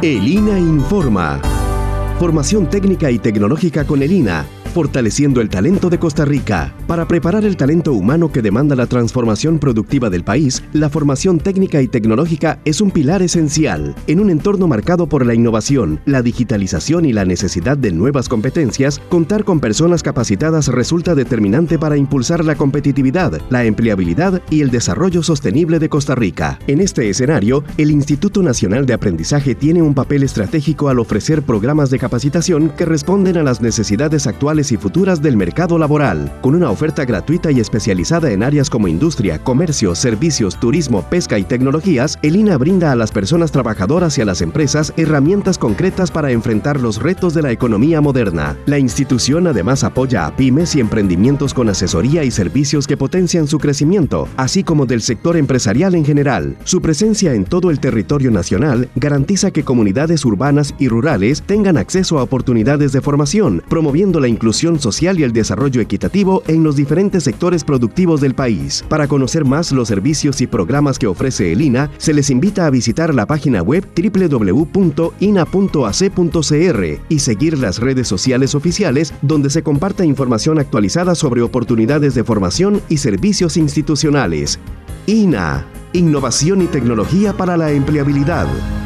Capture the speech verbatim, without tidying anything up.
El I N A informa. Formación técnica y tecnológica con el I N A, fortaleciendo el talento de Costa Rica. Para preparar el talento humano que demanda la transformación productiva del país, la formación técnica y tecnológica es un pilar esencial. En un entorno marcado por la innovación, la digitalización y la necesidad de nuevas competencias, contar con personas capacitadas resulta determinante para impulsar la competitividad, la empleabilidad y el desarrollo sostenible de Costa Rica. En este escenario, el Instituto Nacional de Aprendizaje tiene un papel estratégico al ofrecer programas de capacitación que responden a las necesidades actuales y futuras del mercado laboral. Con una oferta gratuita y especializada en áreas como industria, comercio, servicios, turismo, pesca y tecnologías, el I N A brinda a las personas trabajadoras y a las empresas herramientas concretas para enfrentar los retos de la economía moderna. La institución además apoya a pymes y emprendimientos con asesoría y servicios que potencian su crecimiento, así como del sector empresarial en general. Su presencia en todo el territorio nacional garantiza que comunidades urbanas y rurales tengan acceso a oportunidades de formación, promoviendo la inclusión social y el desarrollo equitativo en los diferentes sectores productivos del país. Para conocer más los servicios y programas que ofrece el I N A, se les invita a visitar la página web doble u doble u doble u punto i n a punto a c punto c r y seguir las redes sociales oficiales donde se comparta información actualizada sobre oportunidades de formación y servicios institucionales. I N A, innovación y tecnología para la empleabilidad.